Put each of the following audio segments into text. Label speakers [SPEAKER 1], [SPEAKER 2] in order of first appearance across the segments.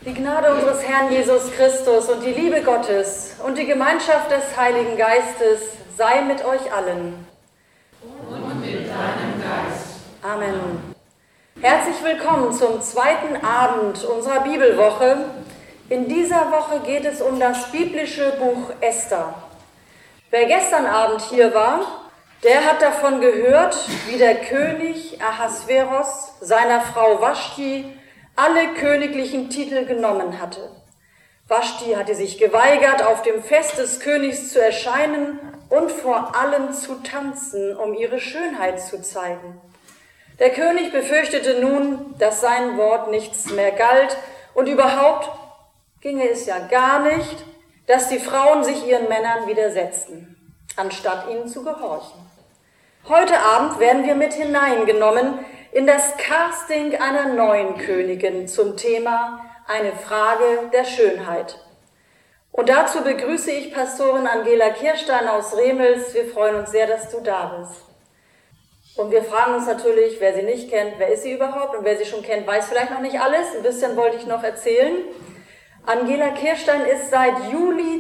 [SPEAKER 1] Die Gnade unseres Herrn Jesus Christus und die Liebe Gottes und die Gemeinschaft des Heiligen Geistes sei mit euch allen.
[SPEAKER 2] Und mit deinem Geist.
[SPEAKER 1] Amen. Herzlich willkommen zum zweiten Abend unserer Bibelwoche. In dieser Woche geht es um das biblische Buch Esther. Wer gestern Abend hier war, der hat davon gehört, wie der König Ahasveros seiner Frau Vaschti alle königlichen Titel genommen hatte. Vaschti hatte sich geweigert, auf dem Fest des Königs zu erscheinen und vor allen zu tanzen, um ihre Schönheit zu zeigen. Der König befürchtete nun, dass sein Wort nichts mehr galt und überhaupt ginge es ja gar nicht, dass die Frauen sich ihren Männern widersetzten, anstatt ihnen zu gehorchen. Heute Abend werden wir mit hineingenommen in das Casting einer neuen Königin zum Thema Eine Frage der Schönheit. Und dazu begrüße ich Pastorin Angela Kirstein aus Remels. Wir freuen uns sehr, dass du da bist. Und wir fragen uns natürlich, wer sie nicht kennt, wer ist sie überhaupt? Und wer sie schon kennt, weiß vielleicht noch nicht alles. Ein bisschen wollte ich noch erzählen. Angela Kirstein ist seit Juli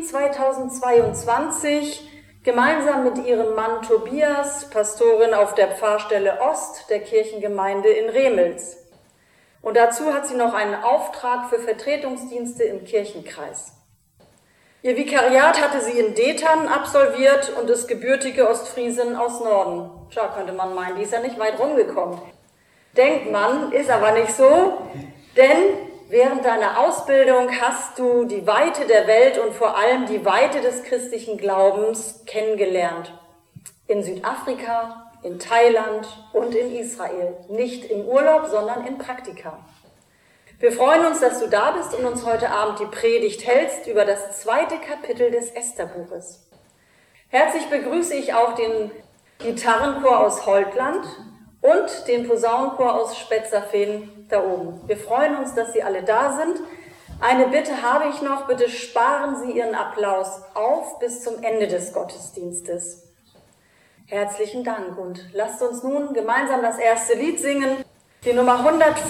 [SPEAKER 1] 2022 gemeinsam mit ihrem Mann Tobias Pastorin auf der Pfarrstelle Ost der Kirchengemeinde in Remels. Und dazu hat sie noch einen Auftrag für Vertretungsdienste im Kirchenkreis. Ihr Vikariat hatte sie in Detern absolviert und ist gebürtige Ostfriesin aus Norden. Tja, könnte man meinen, die ist ja nicht weit rumgekommen. Denkt man, ist aber nicht so, denn während deiner Ausbildung hast du die Weite der Welt und vor allem die Weite des christlichen Glaubens kennengelernt. In Südafrika, in Thailand und in Israel. Nicht im Urlaub, sondern in Praktika. Wir freuen uns, dass du da bist und uns heute Abend die Predigt hältst über das 2. Kapitel des Estherbuches. Herzlich begrüße ich auch den Gitarrenchor aus Holtland und den Posaunenchor aus Spetzerfehn da oben. Wir freuen uns, dass Sie alle da sind. Eine Bitte habe ich noch, bitte sparen Sie Ihren Applaus auf bis zum Ende des Gottesdienstes. Herzlichen Dank und lasst uns nun gemeinsam das erste Lied singen, die Nummer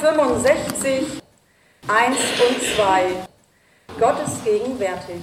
[SPEAKER 1] 165, 1 und 2. Gott ist gegenwärtig.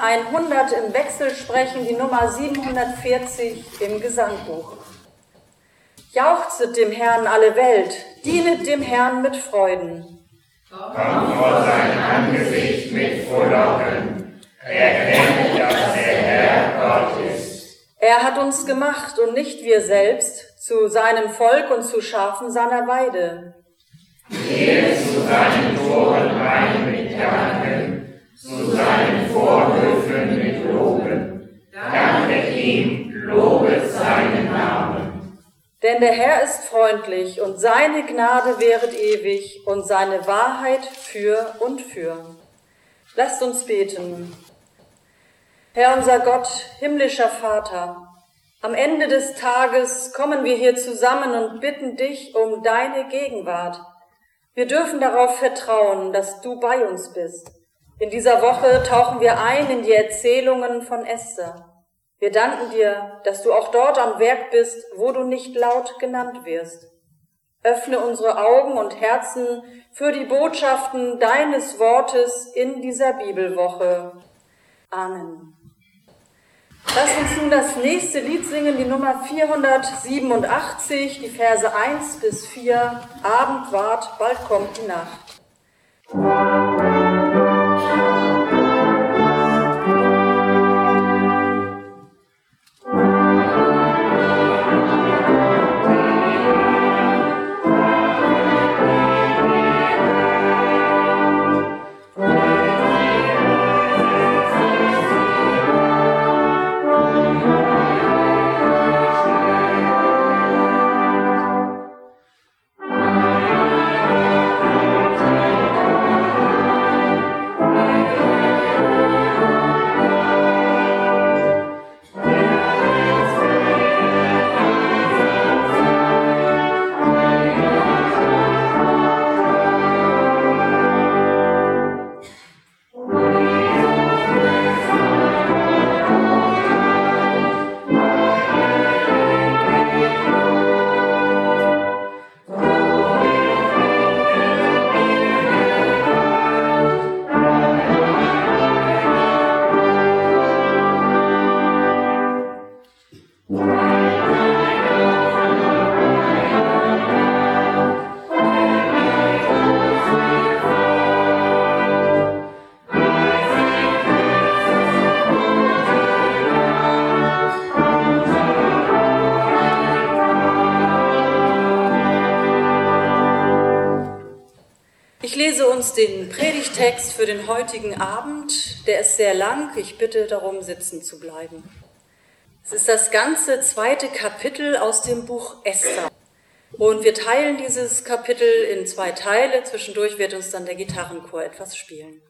[SPEAKER 1] 100 im Wechsel sprechen, die Nummer 740 im Gesangbuch. Jauchzet dem Herrn alle Welt, dienet dem Herrn mit Freuden.
[SPEAKER 2] Kommt vor sein Angesicht mit Frohlocken, erkennt, dass der Herr Gott ist.
[SPEAKER 1] Er hat uns gemacht und nicht wir selbst, zu seinem Volk und zu Schafen seiner Weide.
[SPEAKER 2] Gehe zu seinen Toren ein mit Danken, zu seinen Vorhöfen mit Loben. Danket ihm, lobet seinen Namen.
[SPEAKER 1] Denn der Herr ist freundlich und seine Gnade währet ewig und seine Wahrheit für und für. Lasst uns beten. Herr unser Gott, himmlischer Vater, am Ende des Tages kommen wir hier zusammen und bitten dich um deine Gegenwart. Wir dürfen darauf vertrauen, dass du bei uns bist. In dieser Woche tauchen wir ein in die Erzählungen von Esther. Wir danken dir, dass du auch dort am Werk bist, wo du nicht laut genannt wirst. Öffne unsere Augen und Herzen für die Botschaften deines Wortes in dieser Bibelwoche. Amen. Lass uns nun das nächste Lied singen, die Nummer 487, die Verse 1 bis 4. Abend ward, bald kommt die Nacht. Ich lese uns den Predigtext für den heutigen Abend. Der ist sehr lang. Ich bitte darum, sitzen zu bleiben. Es ist das ganze 2. Kapitel aus dem Buch Esther. Und wir teilen dieses Kapitel in 2 Teile. Zwischendurch wird uns dann der Gitarrenchor etwas spielen.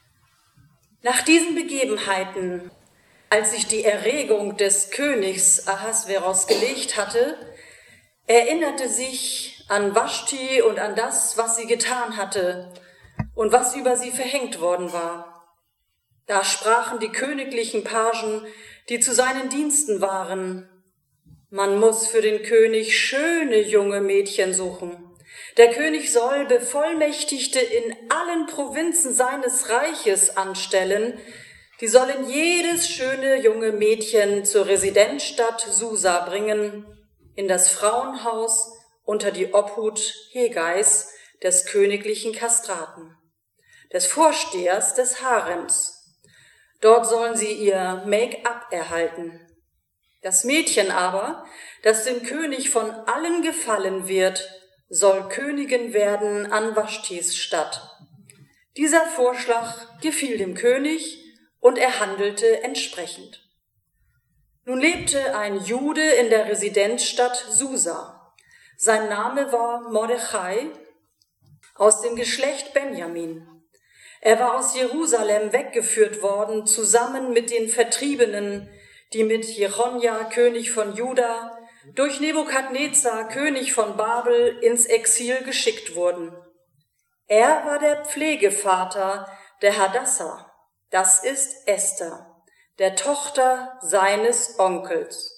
[SPEAKER 1] Nach diesen Begebenheiten, als sich die Erregung des Königs Ahasveros gelegt hatte, erinnerte sich an Vaschti und an das, was sie getan hatte und was über sie verhängt worden war. Da sprachen die königlichen Pagen, die zu seinen Diensten waren: Man muss für den König schöne junge Mädchen suchen. Der König soll Bevollmächtigte in allen Provinzen seines Reiches anstellen. Die sollen jedes schöne junge Mädchen zur Residenzstadt Susa bringen, in das Frauenhaus unter die Obhut Hegais, des königlichen Kastraten, des Vorstehers des Harems. Dort sollen sie ihr Make-up erhalten. Das Mädchen aber, das dem König von allen gefallen wird, soll Königin werden an Vaschtis Stadt. Dieser Vorschlag gefiel dem König und er handelte entsprechend. Nun lebte ein Jude in der Residenzstadt Susa. Sein Name war Mordechai, aus dem Geschlecht Benjamin. Er war aus Jerusalem weggeführt worden, zusammen mit den Vertriebenen, die mit Jechonia, König von Juda, durch Nebukadnezar, König von Babel, ins Exil geschickt wurden. Er war der Pflegevater der Hadassa, das ist Esther, der Tochter seines Onkels.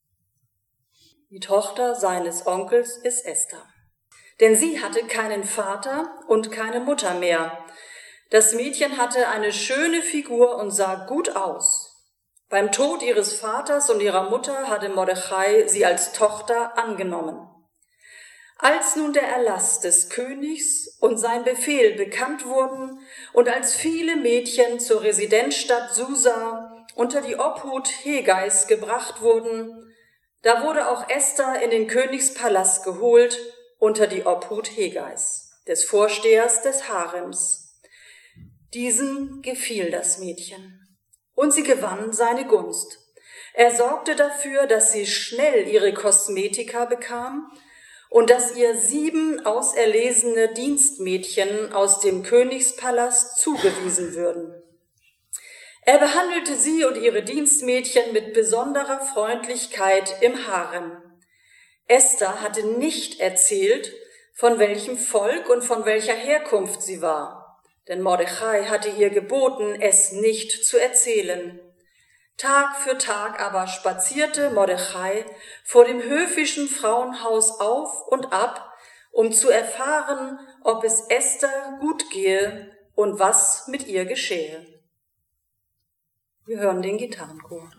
[SPEAKER 1] Die Tochter seines Onkels ist Esther. Denn sie hatte keinen Vater und keine Mutter mehr. Das Mädchen hatte eine schöne Figur und sah gut aus. Beim Tod ihres Vaters und ihrer Mutter hatte Mordechai sie als Tochter angenommen. Als nun der Erlass des Königs und sein Befehl bekannt wurden und als viele Mädchen zur Residenzstadt Susa unter die Obhut Hegais gebracht wurden, da wurde auch Esther in den Königspalast geholt unter die Obhut Hegais, des Vorstehers des Harems. Diesem gefiel das Mädchen und sie gewann seine Gunst. Er sorgte dafür, dass sie schnell ihre Kosmetika bekam und dass ihr 7 auserlesene Dienstmädchen aus dem Königspalast zugewiesen würden. Er behandelte sie und ihre Dienstmädchen mit besonderer Freundlichkeit im Harem. Esther hatte nicht erzählt, von welchem Volk und von welcher Herkunft sie war, denn Mordechai hatte ihr geboten, es nicht zu erzählen. Tag für Tag aber spazierte Mordechai vor dem höfischen Frauenhaus auf und ab, um zu erfahren, ob es Esther gut gehe und was mit ihr geschehe. Wir hören den Gitarrenchor.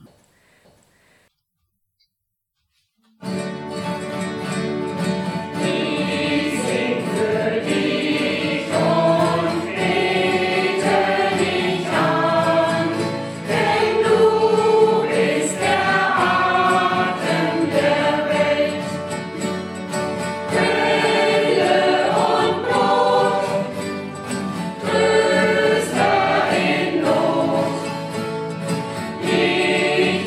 [SPEAKER 2] Tröster in Not,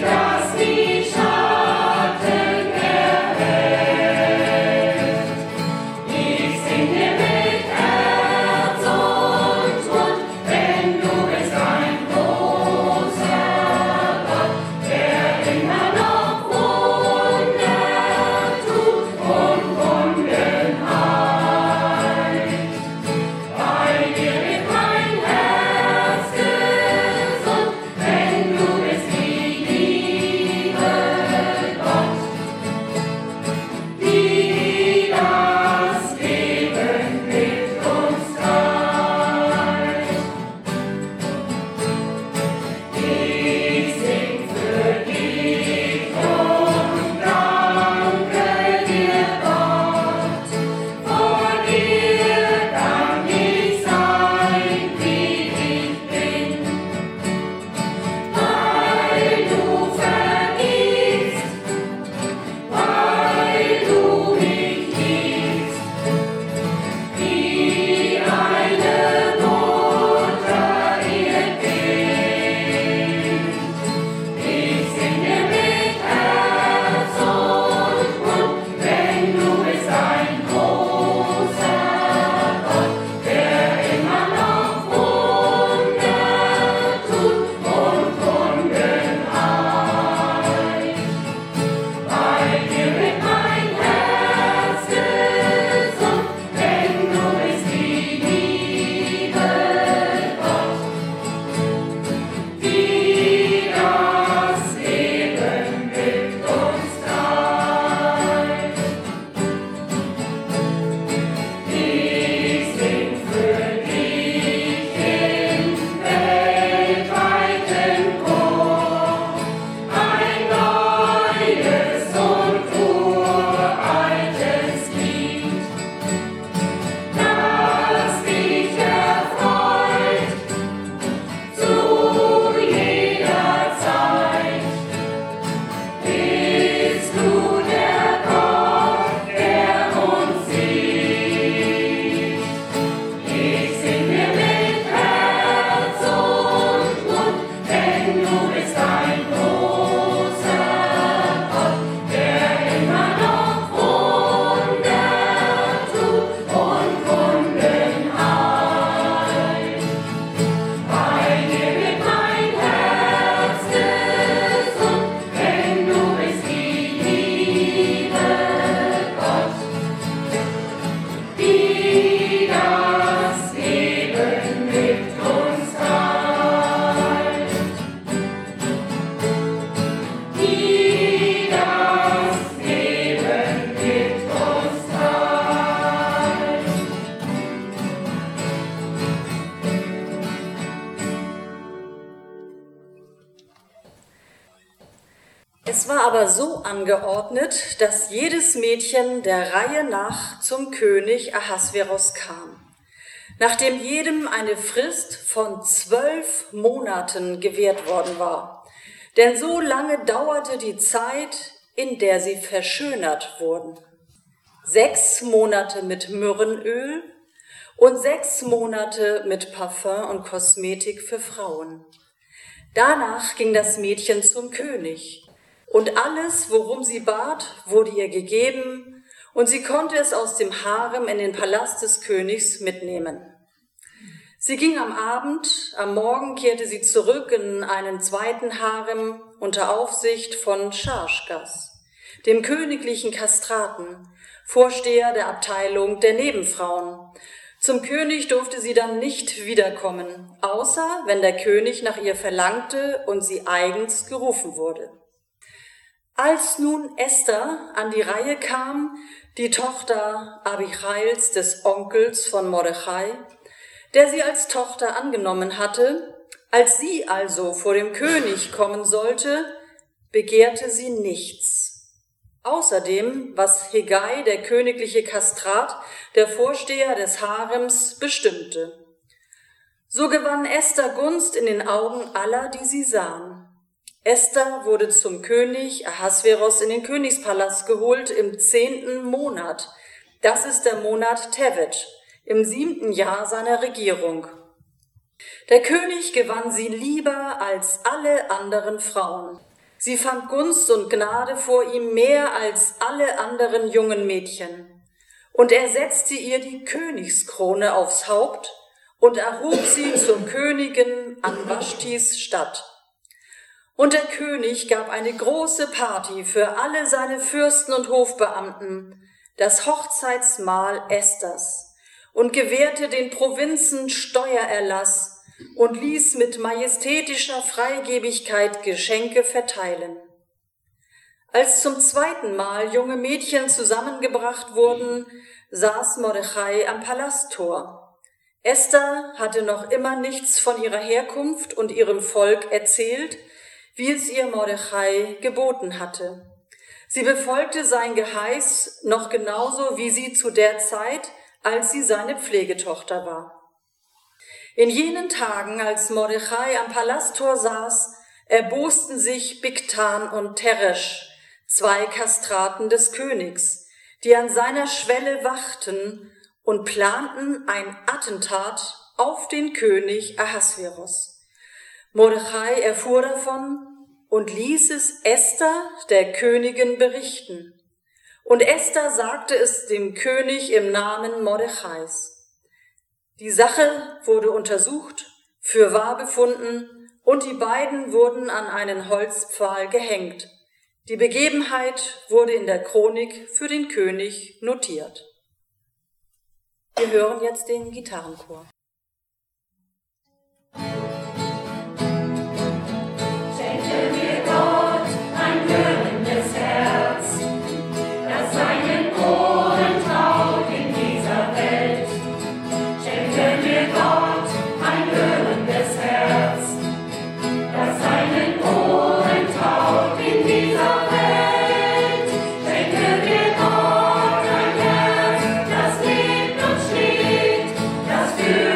[SPEAKER 1] Es war aber so angeordnet, dass jedes Mädchen der Reihe nach zum König Ahasveros kam, nachdem jedem eine Frist von 12 Monaten gewährt worden war. Denn so lange dauerte die Zeit, in der sie verschönert wurden. 6 Monate mit Myrrhenöl und 6 Monate mit Parfum und Kosmetik für Frauen. Danach ging das Mädchen zum König, und alles, worum sie bat, wurde ihr gegeben, und sie konnte es aus dem Harem in den Palast des Königs mitnehmen. Sie ging am Abend, am Morgen kehrte sie zurück in einen zweiten Harem unter Aufsicht von Scharschgas, dem königlichen Kastraten, Vorsteher der Abteilung der Nebenfrauen. Zum König durfte sie dann nicht wiederkommen, außer wenn der König nach ihr verlangte und sie eigens gerufen wurde. Als nun Esther an die Reihe kam, die Tochter Abichails des Onkels von Mordechai, der sie als Tochter angenommen hatte, als sie also vor dem König kommen sollte, begehrte sie nichts. Außerdem, was Hegai, der königliche Kastrat, der Vorsteher des Harems, bestimmte. So gewann Esther Gunst in den Augen aller, die sie sahen. Esther wurde zum König Ahasveros in den Königspalast geholt im 10. Monat. Das ist der Monat Tevet, im 7. Jahr seiner Regierung. Der König gewann sie lieber als alle anderen Frauen. Sie fand Gunst und Gnade vor ihm mehr als alle anderen jungen Mädchen. Und er setzte ihr die Königskrone aufs Haupt und erhob sie zur Königin an Vaschtis Statt. Und der König gab eine große Party für alle seine Fürsten und Hofbeamten, das Hochzeitsmahl Esthers, und gewährte den Provinzen Steuererlass und ließ mit majestätischer Freigebigkeit Geschenke verteilen. Als zum 2. Mal junge Mädchen zusammengebracht wurden, saß Mordechai am Palasttor. Esther hatte noch immer nichts von ihrer Herkunft und ihrem Volk erzählt, wie es ihr Mordechai geboten hatte. Sie befolgte sein Geheiß noch genauso wie sie zu der Zeit, als sie seine Pflegetochter war. In jenen Tagen, als Mordechai am Palasttor saß, erbosten sich Bigtan und Teresch, 2 Kastraten des Königs, die an seiner Schwelle wachten und planten ein Attentat auf den König Ahasveros. Mordechai erfuhr davon und ließ es Esther, der Königin, berichten. Und Esther sagte es dem König im Namen Mordechais. Die Sache wurde untersucht, für wahr befunden, und die beiden wurden an einen Holzpfahl gehängt. Die Begebenheit wurde in der Chronik für den König notiert. Wir hören jetzt den Gitarrenchor.
[SPEAKER 3] Schenke mir Gott ein hörendes Herz, das seinen Ohren traut in dieser Welt. Schenke mir Gott ein hörendes Herz, das seinen Ohren traut in dieser Welt. Schenke mir Gott ein Herz, das lebt und schlägt, das für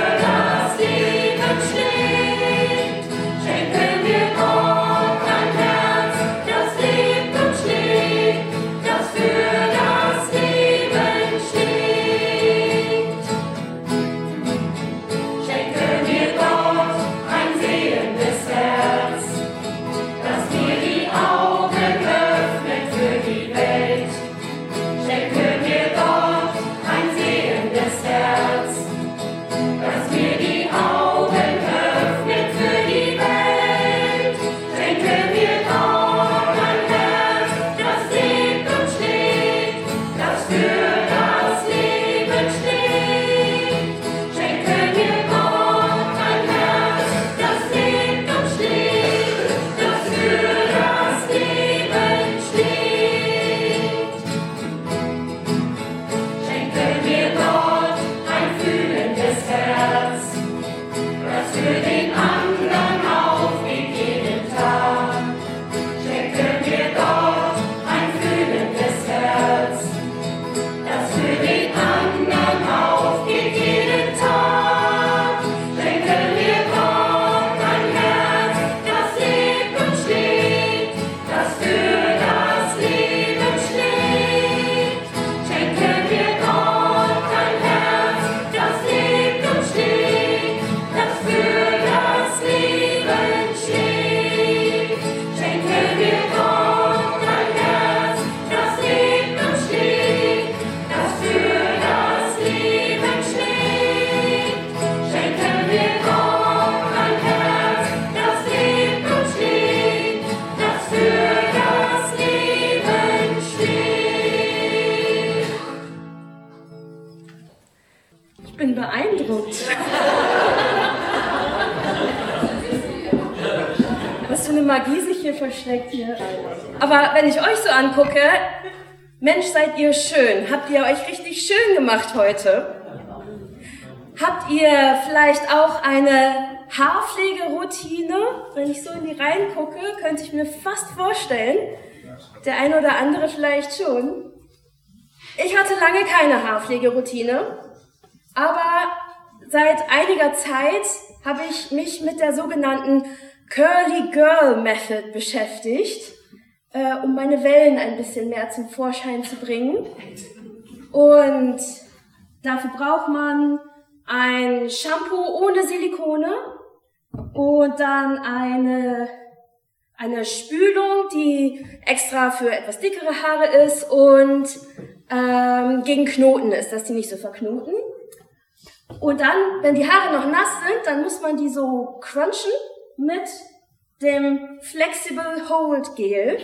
[SPEAKER 4] Magie sich hier versteckt hier. Aber wenn ich euch so angucke, Mensch, seid ihr schön. Habt ihr euch richtig schön gemacht heute? Habt ihr vielleicht auch eine Haarpflegeroutine? Wenn ich so in die Reihen gucke, könnte ich mir fast vorstellen, der eine oder andere vielleicht schon. Ich hatte lange keine Haarpflegeroutine, aber seit einiger Zeit habe ich mich mit der sogenannten Curly Girl Method beschäftigt, um meine Wellen ein bisschen mehr zum Vorschein zu bringen. Und dafür braucht man ein Shampoo ohne Silikone und dann eine Spülung, die extra für etwas dickere Haare ist und gegen Knoten ist, dass die nicht so verknoten. Und dann, wenn die Haare noch nass sind, dann muss man die so crunchen mit dem Flexible Hold Gel.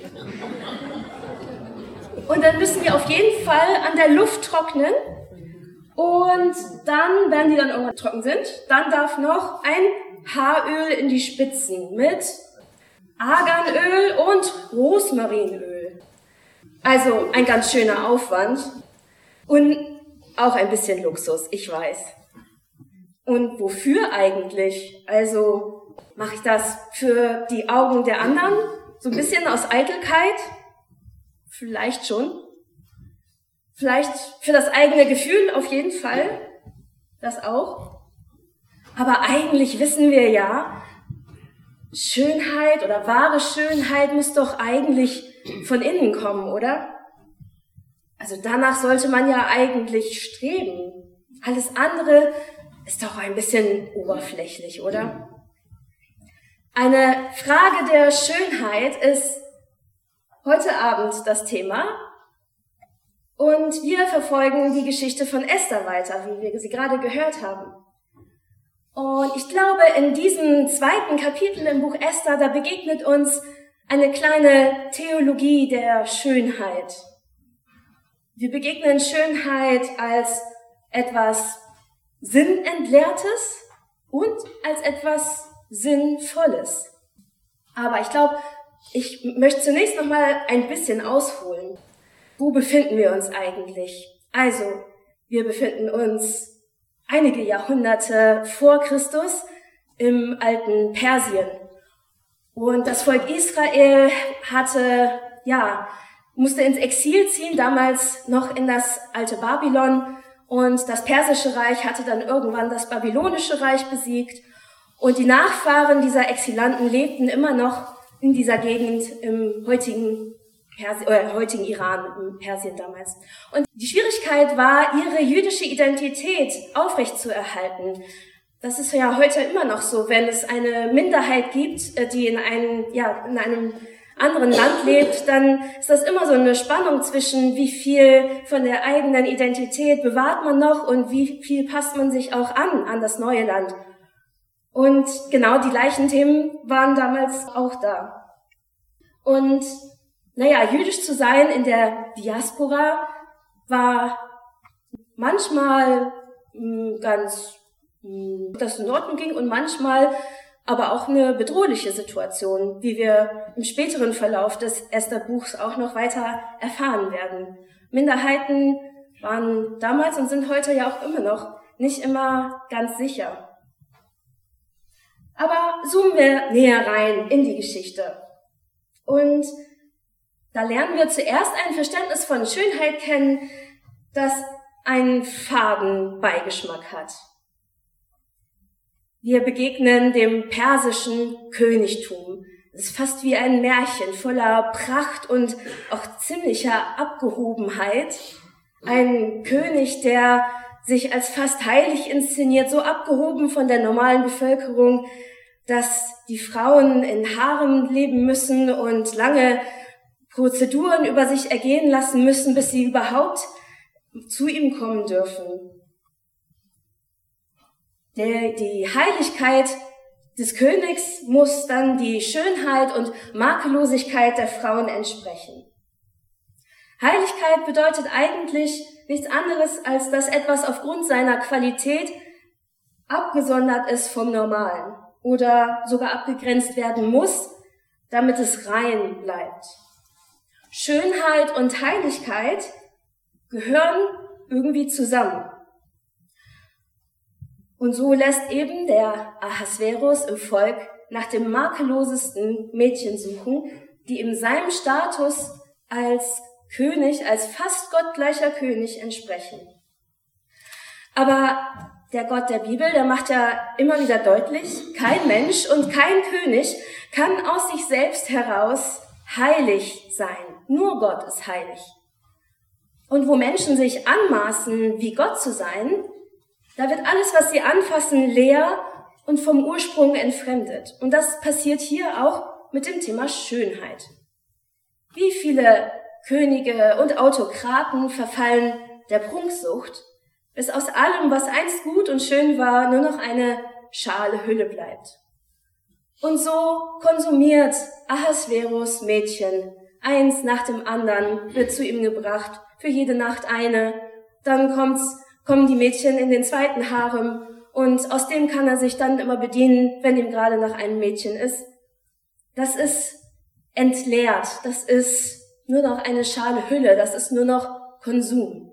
[SPEAKER 4] Und dann müssen die auf jeden Fall an der Luft trocknen. Und dann, wenn die dann irgendwann trocken sind, dann darf noch ein Haaröl in die Spitzen mit Arganöl und Rosmarinöl. Also ein ganz schöner Aufwand und auch ein bisschen Luxus, ich weiß. Und wofür eigentlich? Also mache ich das für die Augen der anderen? So ein bisschen aus Eitelkeit? Vielleicht schon. Vielleicht für das eigene Gefühl, auf jeden Fall. Das auch. Aber eigentlich wissen wir ja, Schönheit oder wahre Schönheit muss doch eigentlich von innen kommen, oder? Also danach sollte man ja eigentlich streben. Alles andere ist doch ein bisschen oberflächlich, oder? Eine Frage der Schönheit ist heute Abend das Thema. Und wir verfolgen die Geschichte von Esther weiter, wie wir sie gerade gehört haben. Und ich glaube, in diesem 2. Kapitel im Buch Esther, da begegnet uns eine kleine Theologie der Schönheit. Wir begegnen Schönheit als etwas Sinnentleertes und als etwas Sinnvolles. Aber ich glaube, ich möchte zunächst noch mal ein bisschen ausholen. Wo befinden wir uns eigentlich? Also, wir befinden uns einige Jahrhunderte vor Christus im alten Persien. Und das Volk Israel musste ins Exil ziehen, damals noch in das alte Babylon. Und das persische Reich hatte dann irgendwann das babylonische Reich besiegt. Und die Nachfahren dieser Exilanten lebten immer noch in dieser Gegend im heutigen Iran, im Persien damals. Und die Schwierigkeit war, ihre jüdische Identität aufrechtzuerhalten. Das ist ja heute immer noch so, wenn es eine Minderheit gibt, die in einem anderen Land lebt, dann ist das immer so eine Spannung zwischen, wie viel von der eigenen Identität bewahrt man noch und wie viel passt man sich auch an das neue Land. Und genau die gleichen Themen waren damals auch da. Und jüdisch zu sein in der Diaspora war manchmal ganz, das in Ordnung ging und manchmal aber auch eine bedrohliche Situation, wie wir im späteren Verlauf des Esther-Buchs auch noch weiter erfahren werden. Minderheiten waren damals und sind heute ja auch immer noch nicht immer ganz sicher. Aber zoomen wir näher rein in die Geschichte. Und da lernen wir zuerst ein Verständnis von Schönheit kennen, das einen faden Beigeschmack hat. Wir begegnen dem persischen Königtum. Es ist fast wie ein Märchen voller Pracht und auch ziemlicher Abgehobenheit. Ein König, der sich als fast heilig inszeniert, so abgehoben von der normalen Bevölkerung, dass die Frauen in Harem leben müssen und lange Prozeduren über sich ergehen lassen müssen, bis sie überhaupt zu ihm kommen dürfen. Die Heiligkeit des Königs muss dann die Schönheit und Makellosigkeit der Frauen entsprechen. Heiligkeit bedeutet eigentlich nichts anderes, als dass etwas aufgrund seiner Qualität abgesondert ist vom Normalen oder sogar abgegrenzt werden muss, damit es rein bleibt. Schönheit und Heiligkeit gehören irgendwie zusammen. Und so lässt eben der Ahasverus im Volk nach dem makellosesten Mädchen suchen, die ihm seinem Status als König, als fast gottgleicher König entsprechen. Aber der Gott der Bibel, der macht ja immer wieder deutlich, kein Mensch und kein König kann aus sich selbst heraus heilig sein. Nur Gott ist heilig. Und wo Menschen sich anmaßen, wie Gott zu sein, da wird alles, was sie anfassen, leer und vom Ursprung entfremdet. Und das passiert hier auch mit dem Thema Schönheit. Wie viele Könige und Autokraten verfallen der Prunksucht, bis aus allem, was einst gut und schön war, nur noch eine schale Hülle bleibt. Und so konsumiert Ahasverus Mädchen, eins nach dem anderen wird zu ihm gebracht, für jede Nacht eine. Dann kommen die Mädchen in den zweiten Harem und aus dem kann er sich dann immer bedienen, wenn ihm gerade nach einem Mädchen ist. Das ist entleert, das ist nur noch eine schale Hülle, das ist nur noch Konsum.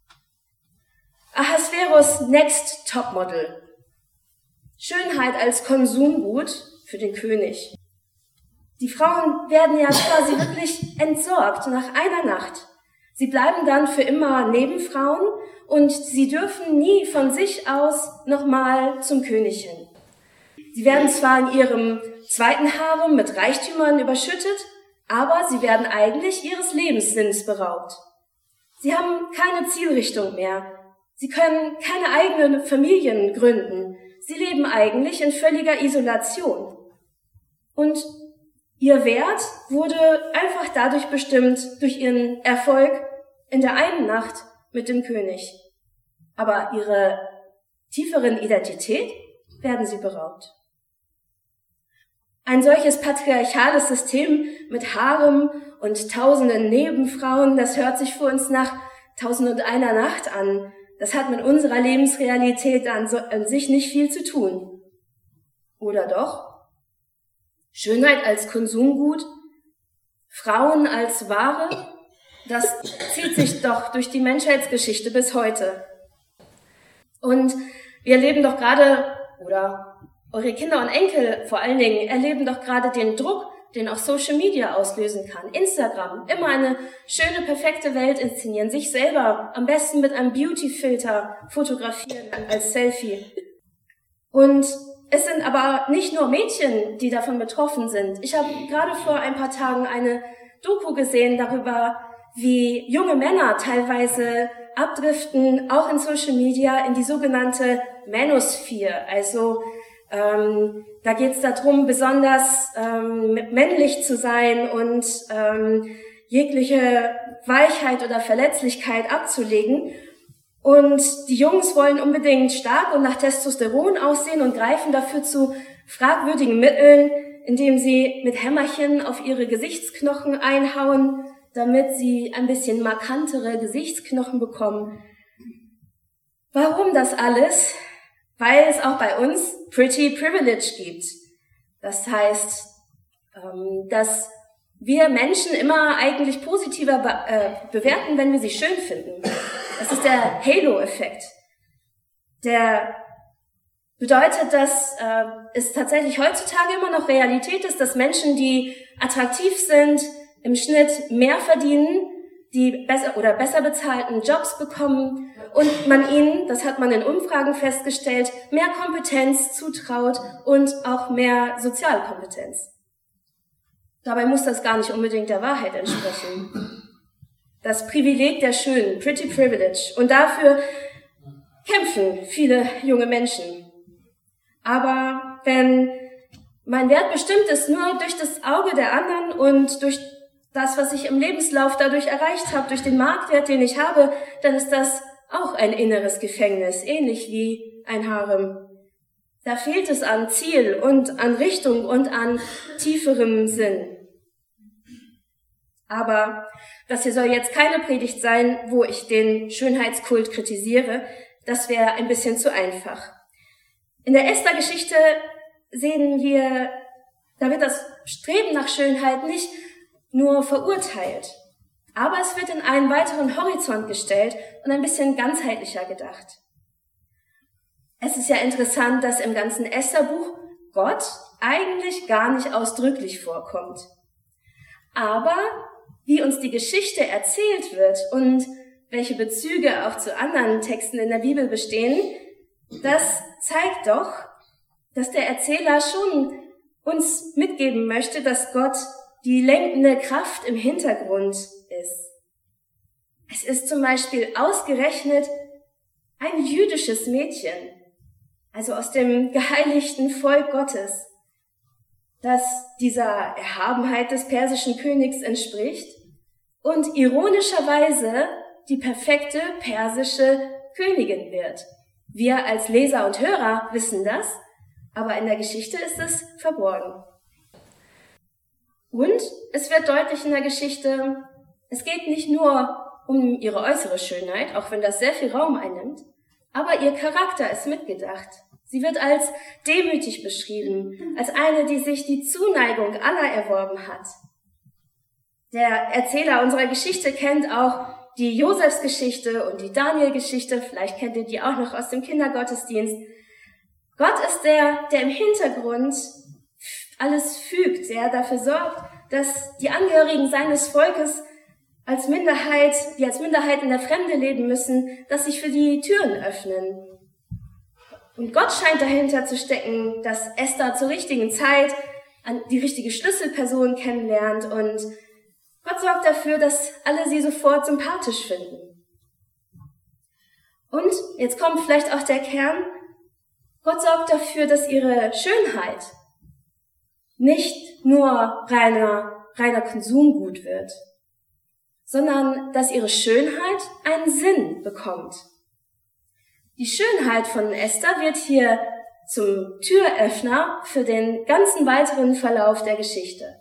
[SPEAKER 4] Ahasverus Next Topmodel. Schönheit als Konsumgut für den König. Die Frauen werden ja quasi wirklich entsorgt nach einer Nacht. Sie bleiben dann für immer Nebenfrauen und sie dürfen nie von sich aus nochmal zum König hin. Sie werden zwar in ihrem zweiten Harem mit Reichtümern überschüttet, aber sie werden eigentlich ihres Lebenssinns beraubt. Sie haben keine Zielrichtung mehr. Sie können keine eigenen Familien gründen. Sie leben eigentlich in völliger Isolation. Und ihr Wert wurde einfach dadurch bestimmt, durch ihren Erfolg in der einen Nacht mit dem König. Aber ihre tieferen Identität werden sie beraubt. Ein solches patriarchales System mit Harem und tausenden Nebenfrauen, das hört sich für uns nach 1001 Nacht an. Das hat mit unserer Lebensrealität an sich nicht viel zu tun. Oder doch? Schönheit als Konsumgut, Frauen als Ware, das zieht sich doch durch die Menschheitsgeschichte bis heute. Und wir erleben doch gerade, oder eure Kinder und Enkel vor allen Dingen, erleben doch gerade den Druck, den auch Social Media auslösen kann. Instagram, immer eine schöne, perfekte Welt inszenieren, sich selber am besten mit einem Beauty-Filter fotografieren als Selfie. Und es sind aber nicht nur Mädchen, die davon betroffen sind. Ich habe gerade vor ein paar Tagen eine Doku gesehen darüber, wie junge Männer teilweise abdriften, auch in Social Media, in die sogenannte Manosphere. Also da geht es darum, besonders männlich zu sein und jegliche Weichheit oder Verletzlichkeit abzulegen. Und die Jungs wollen unbedingt stark und nach Testosteron aussehen und greifen dafür zu fragwürdigen Mitteln, indem sie mit Hämmerchen auf ihre Gesichtsknochen einhauen, damit sie ein bisschen markantere Gesichtsknochen bekommen. Warum das alles? Weil es auch bei uns Pretty Privilege gibt. Das heißt, dass wir Menschen immer eigentlich positiver bewerten, wenn wir sie schön finden. Das ist der Halo-Effekt. Der bedeutet, dass es tatsächlich heutzutage immer noch Realität ist, dass Menschen, die attraktiv sind, im Schnitt mehr verdienen, die besser bezahlten Jobs bekommen und man ihnen, das hat man in Umfragen festgestellt, mehr Kompetenz zutraut und auch mehr Sozialkompetenz. Dabei muss das gar nicht unbedingt der Wahrheit entsprechen. Das Privileg der Schönen, Pretty Privilege. Und dafür kämpfen viele junge Menschen. Aber wenn mein Wert bestimmt ist nur durch das Auge der anderen und durch das, was ich im Lebenslauf dadurch erreicht habe, durch den Marktwert, den ich habe, dann ist das auch ein inneres Gefängnis, ähnlich wie ein Harem. Da fehlt es an Ziel und an Richtung und an tieferem Sinn. Aber das hier soll jetzt keine Predigt sein, wo ich den Schönheitskult kritisiere. Das wäre ein bisschen zu einfach. In der Esther-Geschichte sehen wir, Da wird das Streben nach Schönheit nicht nur verurteilt, aber es wird in einen weiteren Horizont gestellt und ein bisschen ganzheitlicher gedacht. Es ist ja interessant, dass im ganzen Esther-Buch Gott eigentlich gar nicht ausdrücklich vorkommt. Aber wie uns die Geschichte erzählt wird und welche Bezüge auch zu anderen Texten in der Bibel bestehen, das zeigt doch, dass der Erzähler schon uns mitgeben möchte, dass Gott die lenkende Kraft im Hintergrund ist. Es ist zum Beispiel ausgerechnet ein jüdisches Mädchen, also aus dem geheiligten Volk Gottes, das dieser Erhabenheit des persischen Königs entspricht und ironischerweise die perfekte persische Königin wird. Wir als Leser und Hörer wissen das, aber in der Geschichte ist es verborgen. Und es wird deutlich in der Geschichte, es geht nicht nur um ihre äußere Schönheit, auch wenn das sehr viel Raum einnimmt, aber ihr Charakter ist mitgedacht. Sie wird als demütig beschrieben, als eine, die sich die Zuneigung aller erworben hat. Der Erzähler unserer Geschichte kennt auch die Josefsgeschichte und die Daniel-Geschichte, vielleicht kennt ihr die auch noch aus dem Kindergottesdienst. Gott ist der im Hintergrund alles fügt, der dafür sorgt, dass die Angehörigen seines Volkes als Minderheit, die als Minderheit in der Fremde leben müssen, dass sich für die Türen öffnen. Und Gott scheint dahinter zu stecken, dass Esther zur richtigen Zeit die richtige Schlüsselperson kennenlernt und Gott sorgt dafür, dass alle sie sofort sympathisch finden. Und jetzt kommt vielleicht auch der Kern, Gott sorgt dafür, dass ihre Schönheit nicht nur reiner Konsumgut wird, sondern dass ihre Schönheit einen Sinn bekommt. Die Schönheit von Esther wird hier zum Türöffner für den ganzen weiteren Verlauf der Geschichte.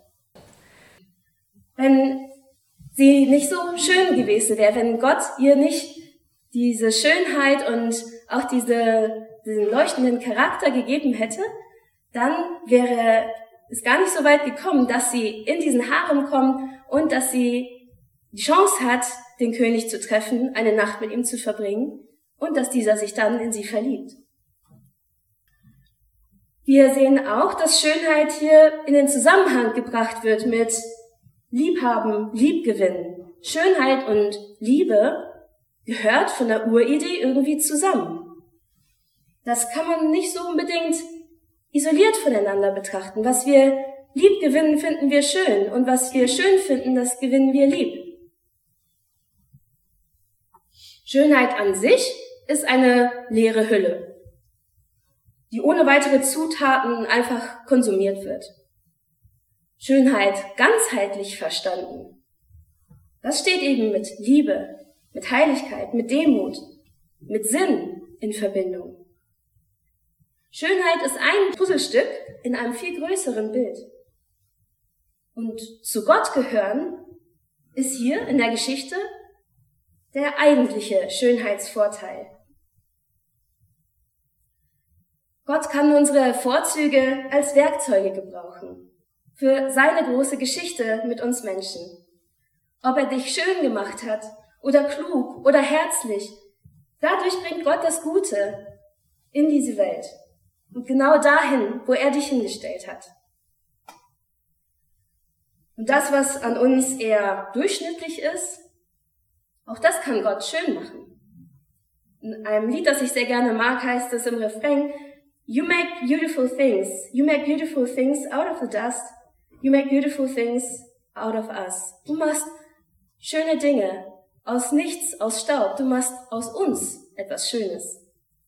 [SPEAKER 4] Wenn sie nicht so schön gewesen wäre, wenn Gott ihr nicht diese Schönheit und auch diesen leuchtenden Charakter gegeben hätte, dann wäre es gar nicht so weit gekommen, dass sie in diesen Harem kommt und dass sie die Chance hat, den König zu treffen, eine Nacht mit ihm zu verbringen und dass dieser sich dann in sie verliebt. Wir sehen auch, dass Schönheit hier in den Zusammenhang gebracht wird mit Liebhaben, Liebgewinnen. Schönheit und Liebe gehört von der Uridee irgendwie zusammen. Das kann man nicht so unbedingt isoliert voneinander betrachten. Was wir lieb gewinnen, finden wir schön. Und was wir schön finden, das gewinnen wir lieb. Schönheit an sich ist eine leere Hülle, die ohne weitere Zutaten einfach konsumiert wird. Schönheit ganzheitlich verstanden, das steht eben mit Liebe, mit Heiligkeit, mit Demut, mit Sinn in Verbindung. Schönheit ist ein Puzzlestück in einem viel größeren Bild. Und zu Gott gehören ist hier in der Geschichte der eigentliche Schönheitsvorteil. Gott kann unsere Vorzüge als Werkzeuge gebrauchen für seine große Geschichte mit uns Menschen. Ob er dich schön gemacht hat oder klug oder herzlich, dadurch bringt Gott das Gute in diese Welt und genau dahin, wo er dich hingestellt hat. Und das, was an uns eher durchschnittlich ist, auch das kann Gott schön machen. In einem Lied, das ich sehr gerne mag, heißt es im Refrain, You make beautiful things. You make beautiful things out of the dust. You make beautiful things out of us. Du machst schöne Dinge aus nichts, aus Staub. Du machst aus uns etwas Schönes.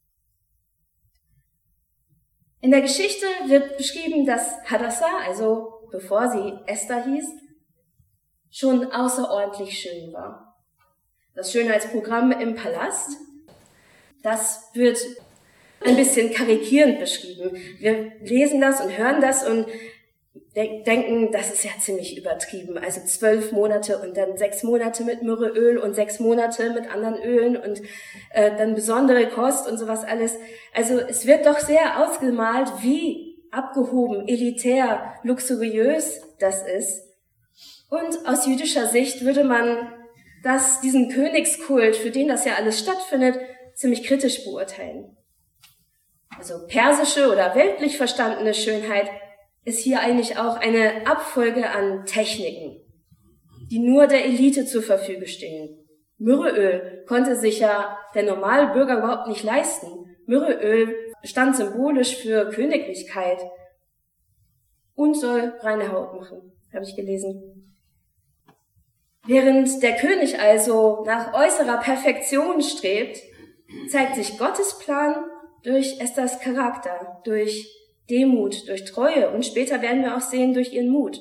[SPEAKER 4] In der Geschichte wird beschrieben, dass Hadassah, also bevor sie Esther hieß, schon außerordentlich schön war. Das Schönheitsprogramm im Palast, das wird ein bisschen karikierend beschrieben. Wir lesen das und hören das und denken, das ist ja ziemlich übertrieben. Also 12 Monate und dann 6 Monate mit Myrrheöl und 6 Monate mit anderen Ölen und dann besondere Kost und sowas alles. Also es wird doch sehr ausgemalt, wie abgehoben, elitär, luxuriös das ist. Und aus jüdischer Sicht würde man diesen Königskult, für den das ja alles stattfindet, ziemlich kritisch beurteilen. Also persische oder weltlich verstandene Schönheit ist hier eigentlich auch eine Abfolge an Techniken, die nur der Elite zur Verfügung stehen. Myrrheöl konnte sich ja der Normalbürger überhaupt nicht leisten. Myrrheöl stand symbolisch für Königlichkeit und soll reine Haut machen, habe ich gelesen. Während der König also nach äußerer Perfektion strebt, zeigt sich Gottes Plan durch Esthers Charakter, durch Demut, durch Treue und später werden wir auch sehen, durch ihren Mut.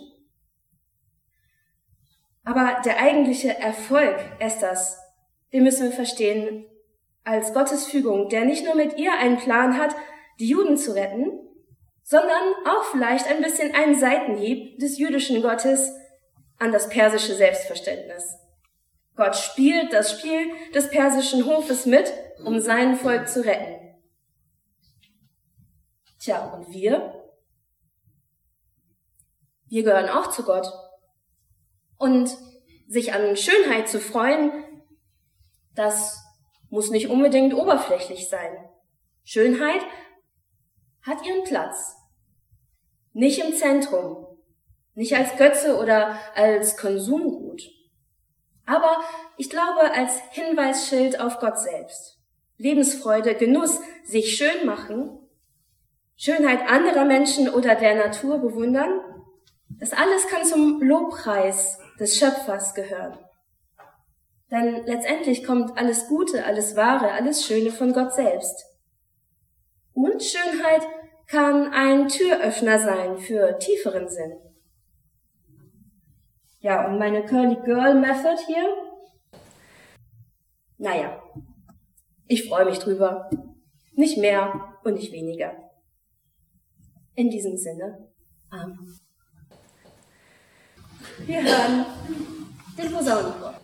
[SPEAKER 4] Aber der eigentliche Erfolg Esthers, den müssen wir verstehen als Gottes Fügung, der nicht nur mit ihr einen Plan hat, die Juden zu retten, sondern auch vielleicht ein bisschen einen Seitenhieb des jüdischen Gottes an das persische Selbstverständnis. Gott spielt das Spiel des persischen Hofes mit, um sein Volk zu retten. Tja, und wir? Wir gehören auch zu Gott. Und sich an Schönheit zu freuen, das muss nicht unbedingt oberflächlich sein. Schönheit hat ihren Platz. Nicht im Zentrum, nicht als Götze oder als Konsumgut. Aber ich glaube als Hinweisschild auf Gott selbst. Lebensfreude, Genuss, sich schön machen, Schönheit anderer Menschen oder der Natur bewundern, das alles kann zum Lobpreis des Schöpfers gehören. Denn letztendlich kommt alles Gute, alles Wahre, alles Schöne von Gott selbst. Und Schönheit kann ein Türöffner sein für tieferen Sinn. Ja, und meine Curly Girl Method hier? Naja, ich freue mich drüber. Nicht mehr und nicht weniger. In diesem Sinne, Amen. Wir hören den Posaunenchor.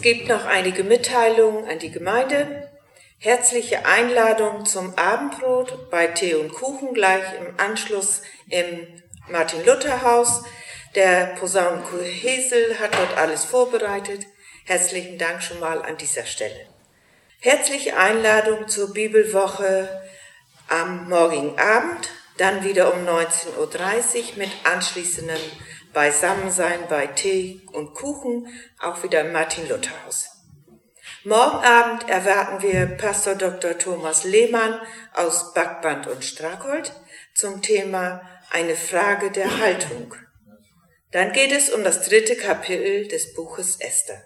[SPEAKER 5] gibt noch einige Mitteilungen an die Gemeinde. Herzliche Einladung zum Abendbrot bei Tee und Kuchen gleich im Anschluss im Martin-Luther-Haus. Der Posaunenchor Hesel hat dort alles vorbereitet. Herzlichen Dank schon mal an dieser Stelle. Herzliche Einladung zur Bibelwoche am morgigen Abend, dann wieder um 19:30 Uhr mit anschließendem Beisammensein bei Tee und Kuchen, auch wieder im Martin-Luther-Haus. Morgen Abend erwarten wir Pastor Dr. Thomas Lehmann aus Backband und Strackholt zum Thema Eine Frage der Haltung. Dann geht es um das 3. Kapitel des Buches Esther.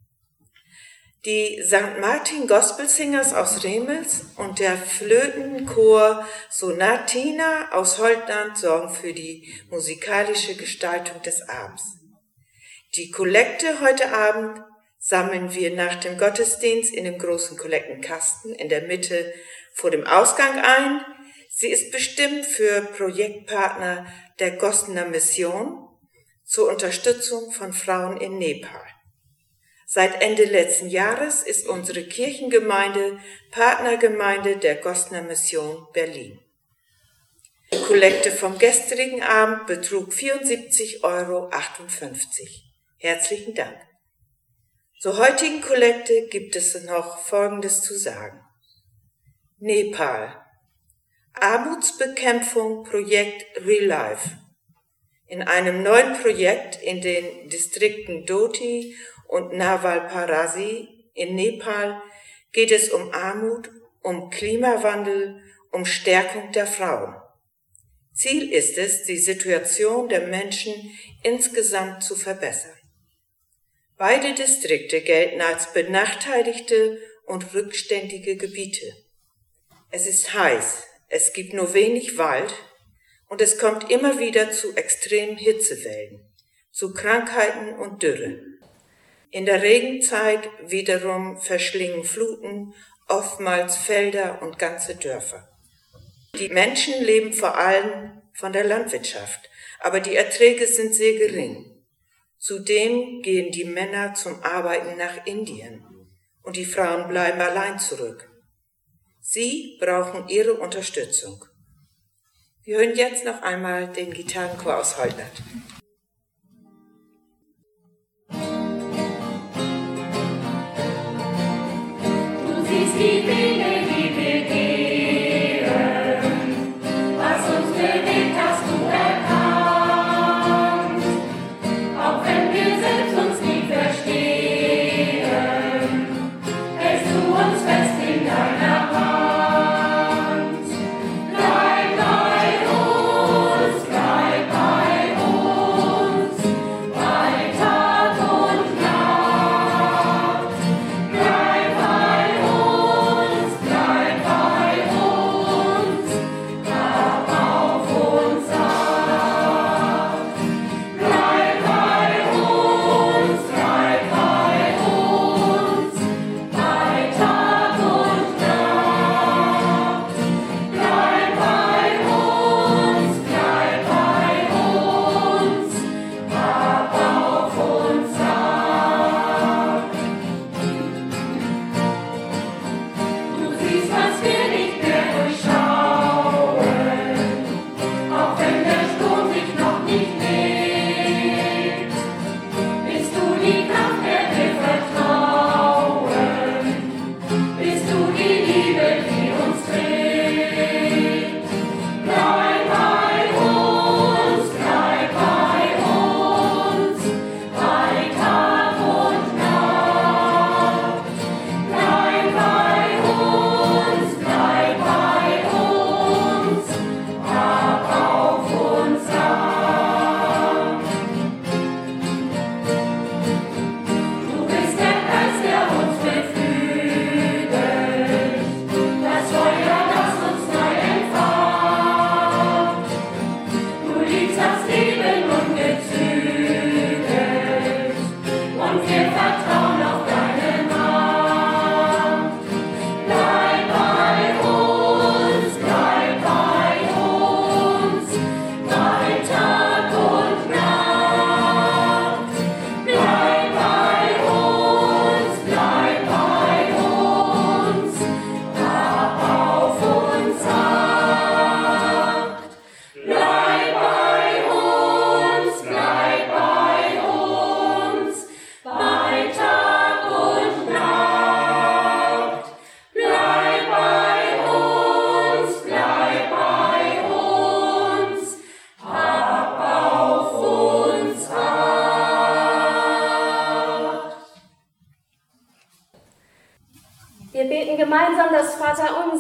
[SPEAKER 5] Die St. Martin Gospel Singers aus Remels und der Flötenchor Sonatina aus Holtland sorgen für die musikalische Gestaltung des Abends. Die Kollekte heute Abend sammeln wir nach dem Gottesdienst in dem großen Kollektenkasten in der Mitte vor dem Ausgang ein. Sie ist bestimmt für Projektpartner der Gossener Mission zur Unterstützung von Frauen in Nepal. Seit Ende letzten Jahres ist unsere Kirchengemeinde Partnergemeinde der Gossener Mission Berlin. Die Kollekte vom gestrigen Abend betrug 74,58 €. Herzlichen Dank. Zur heutigen Kollekte gibt es noch Folgendes zu sagen. Nepal. Armutsbekämpfung Projekt Real Life. In einem neuen Projekt in den Distrikten Doti und Nawalparasi in Nepal geht es um Armut, um Klimawandel, um Stärkung der Frauen. Ziel ist es, die Situation der Menschen insgesamt zu verbessern. Beide Distrikte gelten als benachteiligte und rückständige Gebiete. Es ist heiß, es gibt nur wenig Wald und es kommt immer wieder zu extremen Hitzewellen, zu Krankheiten und Dürre. In der Regenzeit wiederum verschlingen Fluten oftmals Felder und ganze Dörfer. Die Menschen leben vor allem von der Landwirtschaft, aber die Erträge sind sehr gering. Zudem gehen die Männer zum Arbeiten nach Indien und die Frauen bleiben allein zurück. Sie brauchen ihre Unterstützung. Wir hören jetzt noch einmal den Gitarrenchor aus Holland.
[SPEAKER 3] Du siehst die Wege, die wir gehen, was uns bewegt, hast du erkannt. Auch wenn wir selbst uns nie verstehen, hältst du uns fest in deiner Hand. Bleib bei uns, bleib bei uns.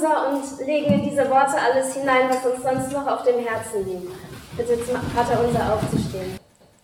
[SPEAKER 4] Vaterunser und legen in diese Worte alles hinein, was uns sonst noch auf dem Herzen liegt. Bitte zum Vaterunser aufzustehen.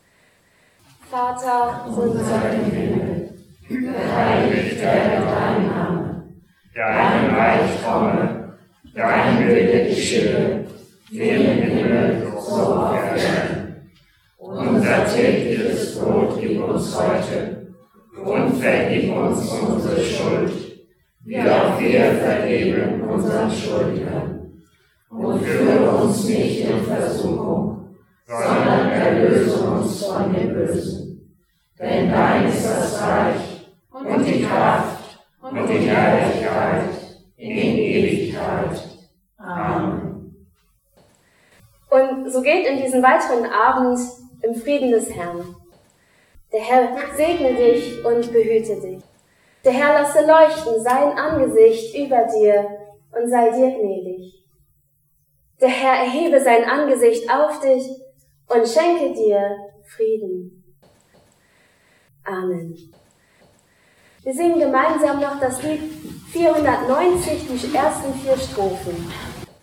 [SPEAKER 4] Vater unser im Himmel,
[SPEAKER 2] geheiligt werde dein Name, dein Reich komme, dein Wille geschehe, wie im Himmel so auf Erden. Unser tägliches Brot gib uns heute und vergib uns unsere Schuld, wie auch wir vergeben unseren Schuldigern. Und führe uns nicht in Versuchung, sondern erlöse uns von dem Bösen. Denn dein ist das Reich und die Kraft und die Herrlichkeit in Ewigkeit. Amen.
[SPEAKER 4] Und so geht in diesen weiteren Abend im Frieden des Herrn. Der Herr segne dich und behüte dich. Der Herr lasse leuchten sein Angesicht über dir und sei dir gnädig. Der Herr erhebe sein Angesicht auf dich und schenke dir Frieden. Amen. Wir singen gemeinsam noch das Lied 490, die ersten 4 Strophen.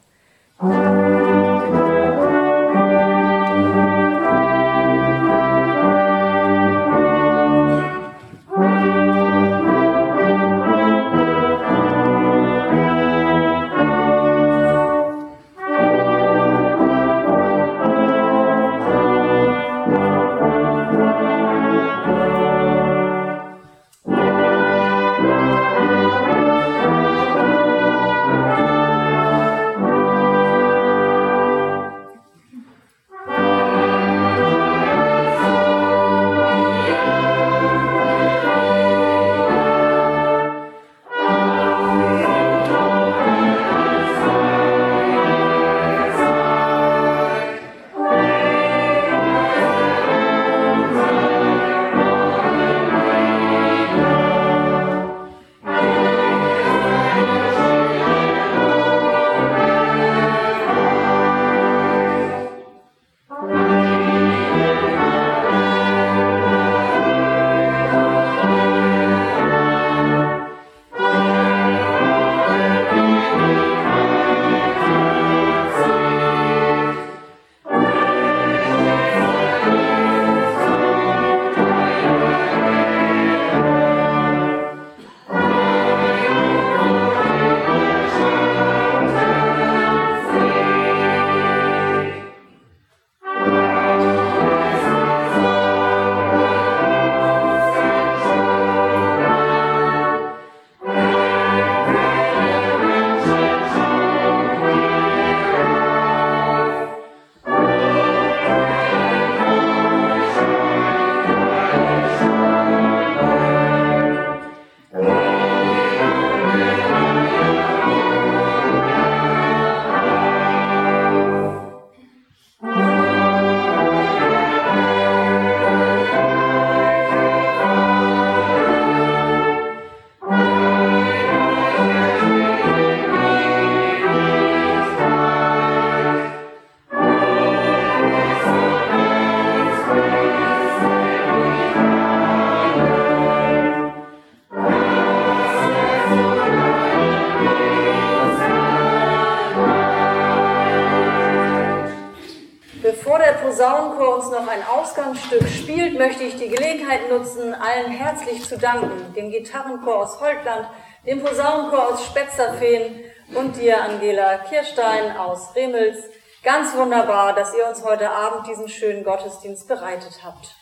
[SPEAKER 1] Bevor der Posaunenchor uns noch ein Ausgangsstück spielt, möchte ich die Gelegenheit nutzen, allen herzlich zu danken. Dem Gitarrenchor aus Holtland, dem Posaunenchor aus Spetzerfehn und dir, Angela Kirstein aus Remels. Ganz wunderbar, dass ihr uns heute Abend diesen schönen Gottesdienst bereitet habt.